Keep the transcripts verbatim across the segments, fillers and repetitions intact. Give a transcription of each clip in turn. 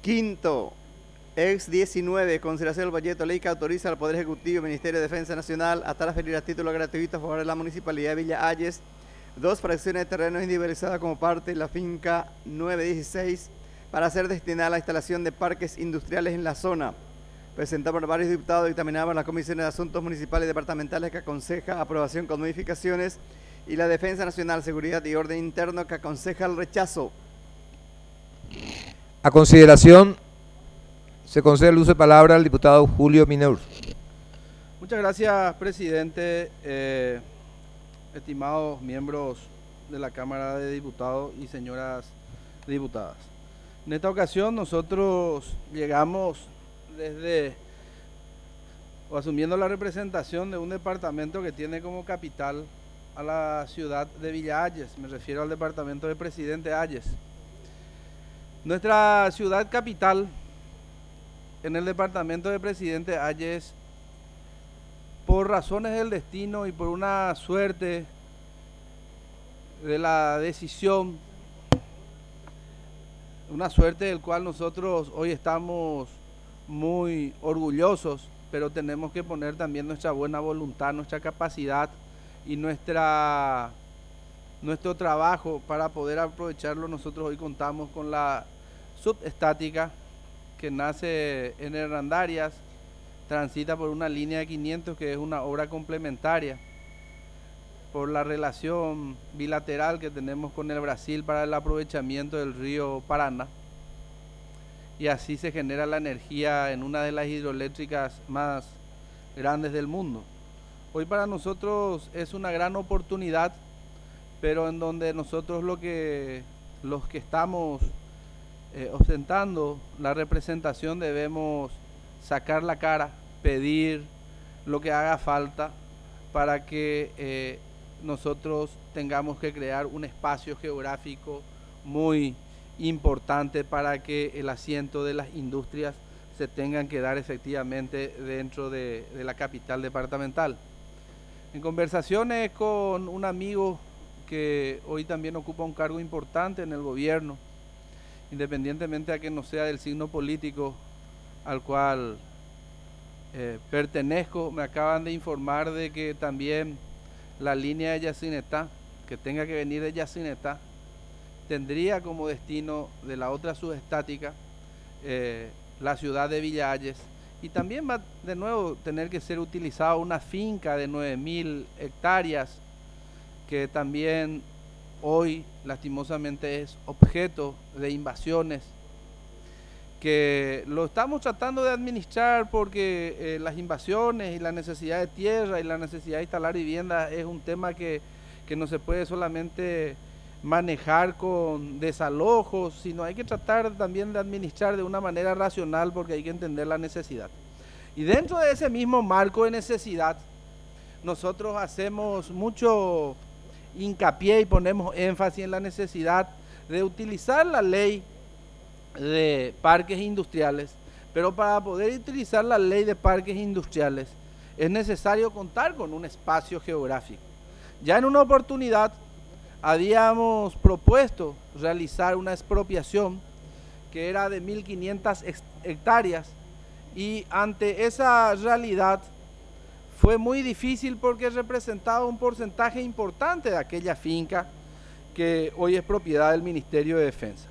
Quinto, ex diecinueve, consideración del proyecto de ley que autoriza al Poder Ejecutivo y Ministerio de Defensa Nacional a transferir a título gratuito a favor de la Municipalidad de Villa Hayes dos fracciones de terrenos individualizadas como parte de la finca nueve dieciséis para ser destinada a la instalación de parques industriales en la zona. Presentado por varios diputados, dictaminado por la Comisión de Asuntos Municipales y Departamentales, que aconseja aprobación con modificaciones, y la Defensa Nacional, Seguridad y Orden Interno, que aconseja el rechazo. A consideración, se concede el uso de palabra al diputado Julio Mineur. Muchas gracias, presidente. Eh, estimados miembros de la Cámara de Diputados y señoras diputadas. En esta ocasión nosotros llegamos desde, o asumiendo la representación de un departamento que tiene como capital a la ciudad de Villa Hayes, me refiero al departamento de Presidente Hayes. Nuestra ciudad capital, en el departamento de Presidente Hayes, por razones del destino y por una suerte de la decisión, una suerte del cual nosotros hoy estamos muy orgullosos, pero tenemos que poner también nuestra buena voluntad, nuestra capacidad y nuestra, nuestro trabajo para poder aprovecharlo. Nosotros hoy contamos con la subestática que nace en Hernandarias, transita por una línea de quinientos que es una obra complementaria, por la relación bilateral que tenemos con el Brasil para el aprovechamiento del río Paraná, y así se genera la energía en una de las hidroeléctricas más grandes del mundo. Hoy para nosotros es una gran oportunidad, pero en donde nosotros lo que, los que estamos eh, ostentando la representación debemos sacar la cara, pedir lo que haga falta para que eh, nosotros tengamos que crear un espacio geográfico muy importante para que el asiento de las industrias se tengan que dar efectivamente dentro de, de la capital departamental. En conversaciones con un amigo que hoy también ocupa un cargo importante en el gobierno, independientemente a que no sea del signo político al cual eh, pertenezco, me acaban de informar de que también la línea de Yacinetá, que tenga que venir de Yacinetá, tendría como destino de la otra subestática eh, la ciudad de Villa Hayes, y también va de nuevo tener que ser utilizada una finca de nueve mil hectáreas que también hoy lastimosamente es objeto de invasiones, que lo estamos tratando de administrar porque eh, las invasiones y la necesidad de tierra y la necesidad de instalar viviendas es un tema que, que no se puede solamente manejar con desalojos, sino hay que tratar también de administrar de una manera racional porque hay que entender la necesidad. Y dentro de ese mismo marco de necesidad, nosotros hacemos mucho hincapié y ponemos énfasis en la necesidad de utilizar la ley de parques industriales, pero para poder utilizar la ley de parques industriales es necesario contar con un espacio geográfico. Ya en una oportunidad habíamos propuesto realizar una expropiación que era de mil quinientas hectáreas, y ante esa realidad fue muy difícil porque representaba un porcentaje importante de aquella finca que hoy es propiedad del Ministerio de Defensa.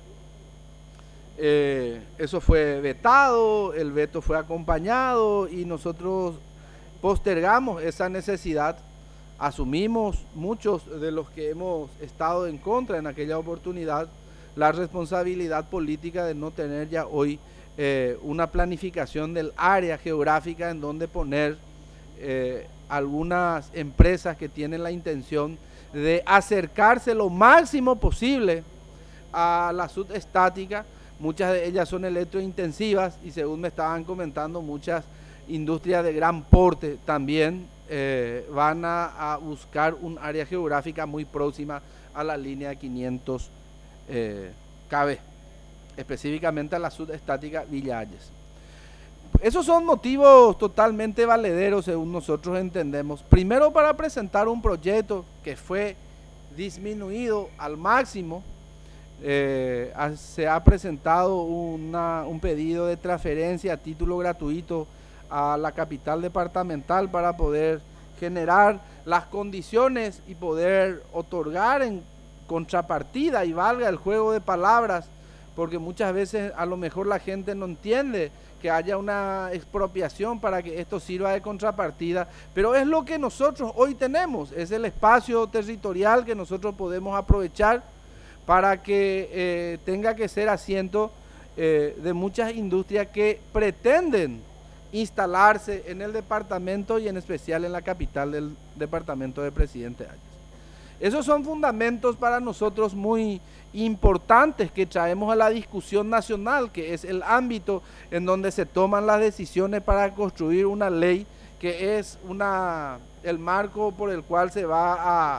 Eh, eso fue vetado, el veto fue acompañado y nosotros postergamos esa necesidad. Asumimos muchos de los que hemos estado en contra en aquella oportunidad la responsabilidad política de no tener ya hoy eh, una planificación del área geográfica en donde poner eh, algunas empresas que tienen la intención de acercarse lo máximo posible a la subestática. Muchas de ellas son electrointensivas y, según me estaban comentando, muchas industrias de gran porte también eh, van a, a buscar un área geográfica muy próxima a la línea quinientos eh, K B, específicamente a la subestática Villa Hayes. Esos son motivos totalmente valederos, según nosotros entendemos. Primero, para presentar un proyecto que fue disminuido al máximo eh, ha, se ha presentado una, un pedido de transferencia a título gratuito a la capital departamental para poder generar las condiciones y poder otorgar en contrapartida, y valga el juego de palabras, porque muchas veces a lo mejor la gente no entiende que haya una expropiación para que esto sirva de contrapartida, pero es lo que nosotros hoy tenemos, es el espacio territorial que nosotros podemos aprovechar para que eh, tenga que ser asiento eh, de muchas industrias que pretenden instalarse en el departamento y en especial en la capital del departamento de Presidente Ayes. Esos son fundamentos para nosotros muy importantes que traemos a la discusión nacional, que es el ámbito en donde se toman las decisiones para construir una ley que es una, el marco por el cual se va a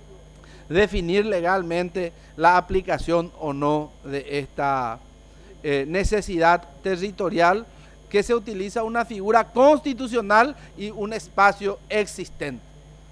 definir legalmente la aplicación o no de esta eh, necesidad territorial, que se utiliza una figura constitucional y un espacio existente.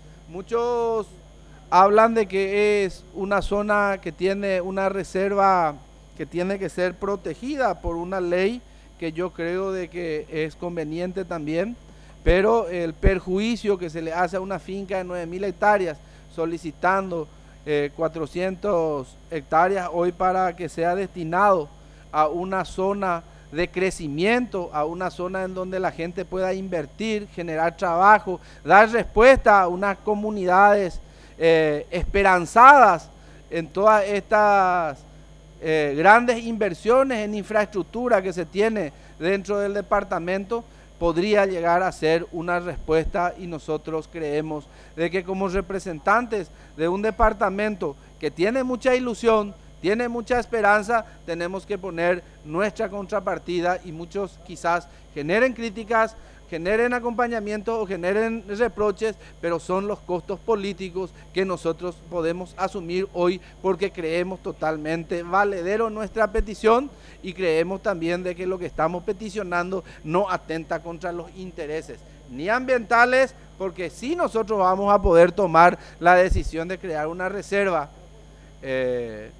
Muchos hablan de que es una zona que tiene una reserva que tiene que ser protegida por una ley que yo creo de que es conveniente también, pero el perjuicio que se le hace a una finca de nueve mil hectáreas solicitando eh, cuatrocientas hectáreas hoy para que sea destinado a una zona de crecimiento, a una zona en donde la gente pueda invertir, generar trabajo, dar respuesta a unas comunidades eh, esperanzadas en todas estas eh, grandes inversiones en infraestructura que se tiene dentro del departamento, podría llegar a ser una respuesta, y nosotros creemos de que como representantes de un departamento que tiene mucha ilusión, tiene mucha esperanza, tenemos que poner nuestra contrapartida, y muchos quizás generen críticas, generen acompañamiento o generen reproches, pero son los costos políticos que nosotros podemos asumir hoy porque creemos totalmente valedero nuestra petición y creemos también de que lo que estamos peticionando no atenta contra los intereses ni ambientales, porque sí nosotros vamos a poder tomar la decisión de crear una reserva eh,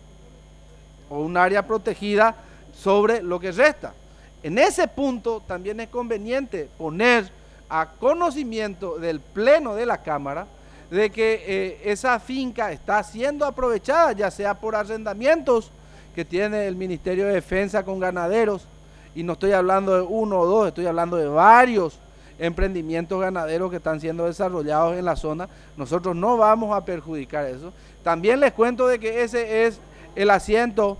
o un área protegida sobre lo que resta. En ese punto también es conveniente poner a conocimiento del Pleno de la Cámara de que eh, esa finca está siendo aprovechada, ya sea por arrendamientos que tiene el Ministerio de Defensa con ganaderos, y no estoy hablando de uno o dos, estoy hablando de varios emprendimientos ganaderos que están siendo desarrollados en la zona. Nosotros no vamos a perjudicar eso. También les cuento de que ese es el asiento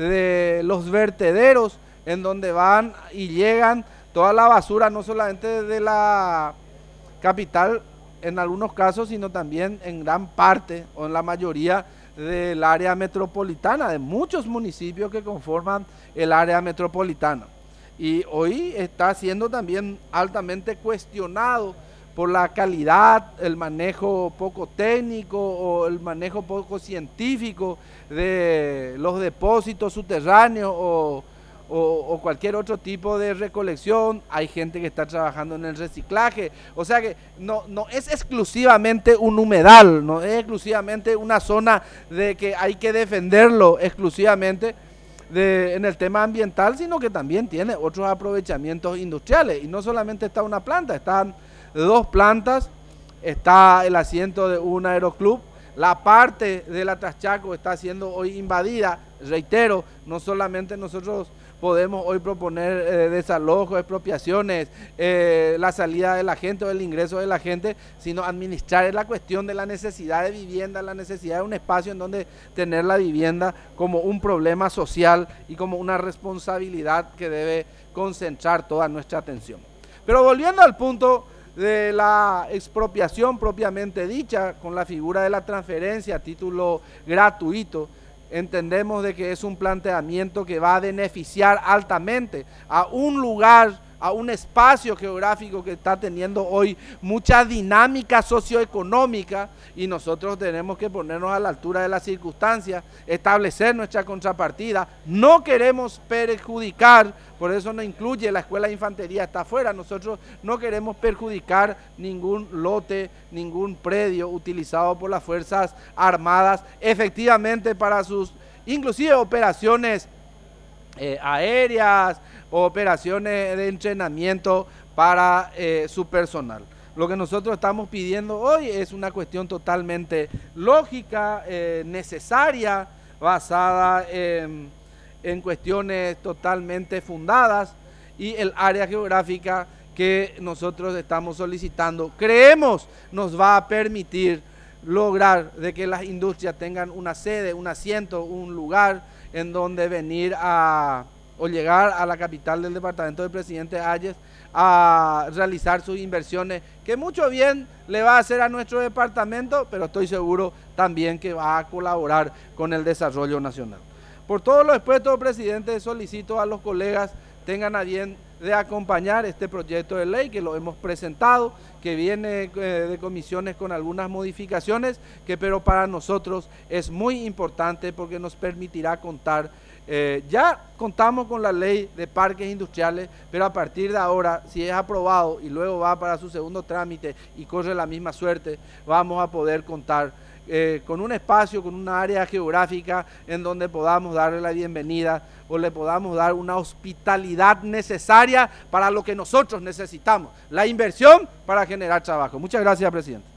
de los vertederos en donde van y llegan toda la basura, no solamente de la capital en algunos casos, sino también en gran parte o en la mayoría del área metropolitana, de muchos municipios que conforman el área metropolitana. Y hoy está siendo también altamente cuestionado por la calidad, el manejo poco técnico o el manejo poco científico de los depósitos subterráneos o O, o cualquier otro tipo de recolección. Hay gente que está trabajando en el reciclaje, o sea que no, no es exclusivamente un humedal, no es exclusivamente una zona de que hay que defenderlo exclusivamente de, en el tema ambiental, sino que también tiene otros aprovechamientos industriales, y no solamente está una planta, están dos plantas, está el asiento de un aeroclub. La parte de la Traschaco está siendo hoy invadida, reitero, no solamente nosotros podemos hoy proponer eh, desalojos, expropiaciones, eh, la salida de la gente o el ingreso de la gente, sino administrar la cuestión de la necesidad de vivienda, la necesidad de un espacio en donde tener la vivienda como un problema social y como una responsabilidad que debe concentrar toda nuestra atención. Pero volviendo al punto de la expropiación propiamente dicha, con la figura de la transferencia a título gratuito, entendemos de que es un planteamiento que va a beneficiar altamente a un lugar, a un espacio geográfico que está teniendo hoy mucha dinámica socioeconómica, y nosotros tenemos que ponernos a la altura de las circunstancias, establecer nuestra contrapartida. No queremos perjudicar, por eso no incluye la escuela de infantería, está afuera. Nosotros no queremos perjudicar ningún lote, ningún predio utilizado por las Fuerzas Armadas efectivamente para sus inclusive operaciones eh, aéreas, operaciones de entrenamiento para eh, su personal. Lo que nosotros estamos pidiendo hoy es una cuestión totalmente lógica, eh, necesaria, basada en, en cuestiones totalmente fundadas, y el área geográfica que nosotros estamos solicitando, creemos, nos va a permitir lograr de que las industrias tengan una sede, un asiento, un lugar en donde venir a o llegar a la capital del departamento del presidente Ayes a realizar sus inversiones, que mucho bien le va a hacer a nuestro departamento, pero estoy seguro también que va a colaborar con el desarrollo nacional. Por todo lo expuesto, presidente, solicito a los colegas tengan a bien de acompañar este proyecto de ley que lo hemos presentado, que viene eh, de comisiones con algunas modificaciones, que pero para nosotros es muy importante porque nos permitirá contar. Eh, ya contamos con la ley de parques industriales, pero a partir de ahora, si es aprobado y luego va para su segundo trámite y corre la misma suerte, vamos a poder contar eh, con un espacio, con una área geográfica en donde podamos darle la bienvenida o le podamos dar una hospitalidad necesaria para lo que nosotros necesitamos, la inversión para generar trabajo. Muchas gracias, presidente.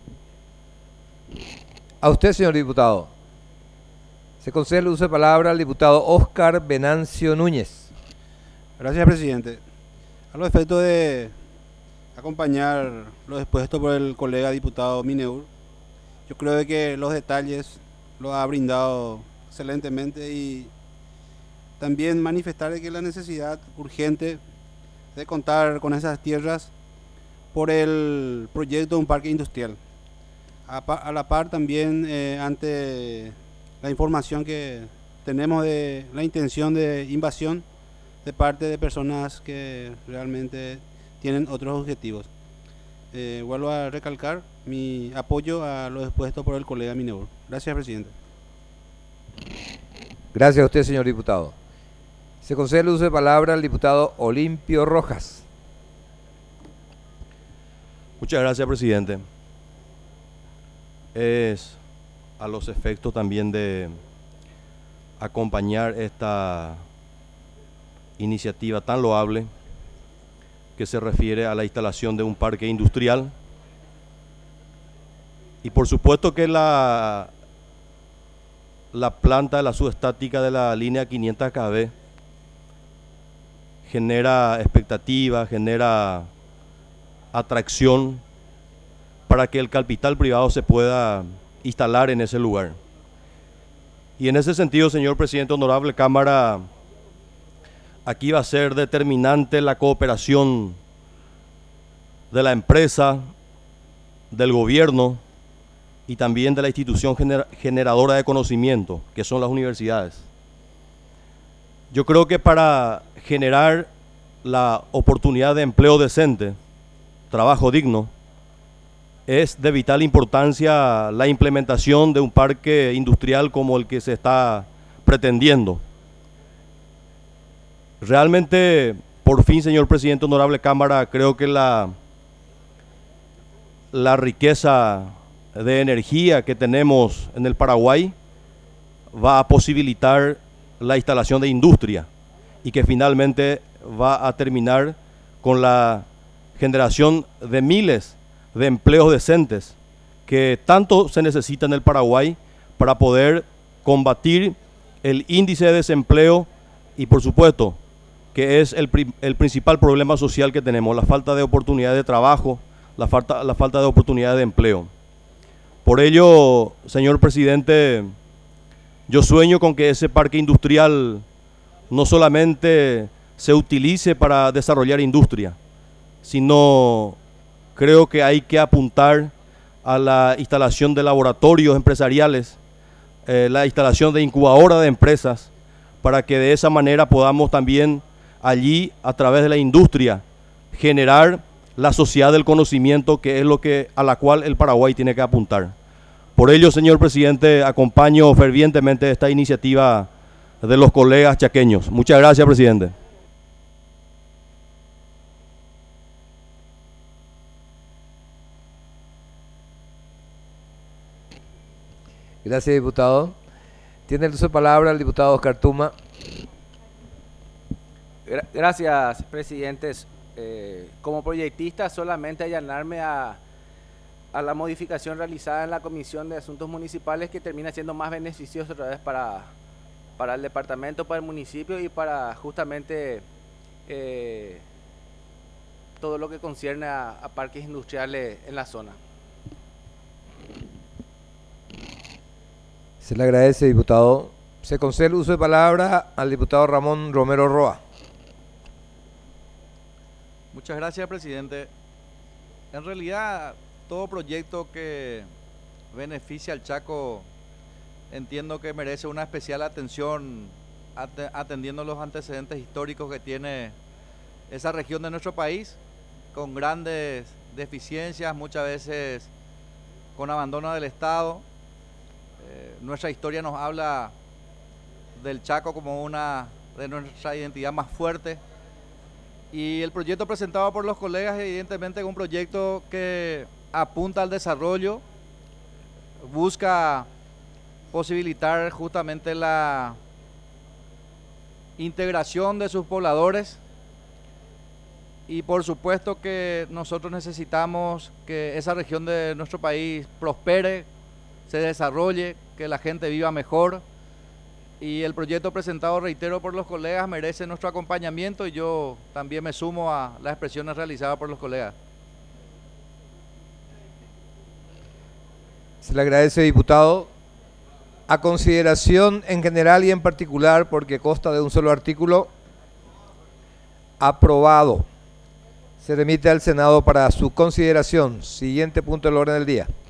A usted, señor diputado. Se concede el uso de palabra al diputado Óscar Venancio Núñez. Gracias, presidente. A los efectos de acompañar lo expuesto por el colega diputado Mineur, yo creo de que los detalles los ha brindado excelentemente, y también manifestar de que la necesidad urgente de contar con esas tierras por el proyecto de un parque industrial. A, a la par también eh, ante la información que tenemos de la intención de invasión de parte de personas que realmente tienen otros objetivos. Eh, vuelvo a recalcar mi apoyo a lo expuesto por el colega Mineur. Gracias, presidente. Gracias a usted, señor diputado. Se concede el uso de palabra al diputado Olimpio Rojas. Muchas gracias, presidente. Es a los efectos también de acompañar esta iniciativa tan loable que se refiere a la instalación de un parque industrial. Y por supuesto que la, la planta de la subestática de la línea quinientos K V genera expectativa, genera atracción para que el capital privado se pueda instalar en ese lugar. Y en ese sentido, señor presidente, honorable Cámara, aquí va a ser determinante la cooperación de la empresa, del gobierno y también de la institución gener- generadora de conocimiento, que son las universidades. Yo creo que para generar la oportunidad de empleo decente, trabajo digno, es de vital importancia la implementación de un parque industrial como el que se está pretendiendo. Realmente, por fin, señor presidente, honorable Cámara, creo que la, la riqueza de energía que tenemos en el Paraguay va a posibilitar la instalación de industria y que finalmente va a terminar con la generación de miles de empleos decentes que tanto se necesita en el Paraguay para poder combatir el índice de desempleo y, por supuesto, que es el, el principal problema social que tenemos, la falta de oportunidades de trabajo, la falta, la falta de oportunidades de empleo. Por ello, señor presidente, yo sueño con que ese parque industrial no solamente se utilice para desarrollar industria, sino creo que hay que apuntar a la instalación de laboratorios empresariales, eh, la instalación de incubadoras de empresas, para que de esa manera podamos también allí, a través de la industria, generar la sociedad del conocimiento, que es lo que, a la cual el Paraguay tiene que apuntar. Por ello, señor presidente, acompaño fervientemente esta iniciativa de los colegas chaqueños. Muchas gracias, presidente. Gracias, diputado. Tiene el uso de palabra el diputado Oscar Tuma. Gra- Gracias, presidentes. Eh, como proyectista, solamente allanarme a, a la modificación realizada en la Comisión de Asuntos Municipales, que termina siendo más beneficiosa otra vez para, para el departamento, para el municipio y para justamente eh, todo lo que concierne a, a parques industriales en la zona. Se le agradece, diputado. Se concede el uso de palabra al diputado Ramón Romero Roa. Muchas gracias, presidente. En realidad, todo proyecto que beneficia al Chaco entiendo que merece una especial atención at- atendiendo los antecedentes históricos que tiene esa región de nuestro país, con grandes deficiencias, muchas veces con abandono del Estado. Eh, nuestra historia nos habla del Chaco como una de nuestra identidad más fuerte. Y el proyecto presentado por los colegas evidentemente es un proyecto que apunta al desarrollo, busca posibilitar justamente la integración de sus pobladores y por supuesto que nosotros necesitamos que esa región de nuestro país prospere, se desarrolle, que la gente viva mejor. Y el proyecto presentado, reitero, por los colegas merece nuestro acompañamiento y yo también me sumo a las expresiones realizadas por los colegas. Se le agradece, diputado. A consideración en general y en particular, porque consta de un solo artículo, aprobado. Se remite al Senado para su consideración. Siguiente punto del orden del día.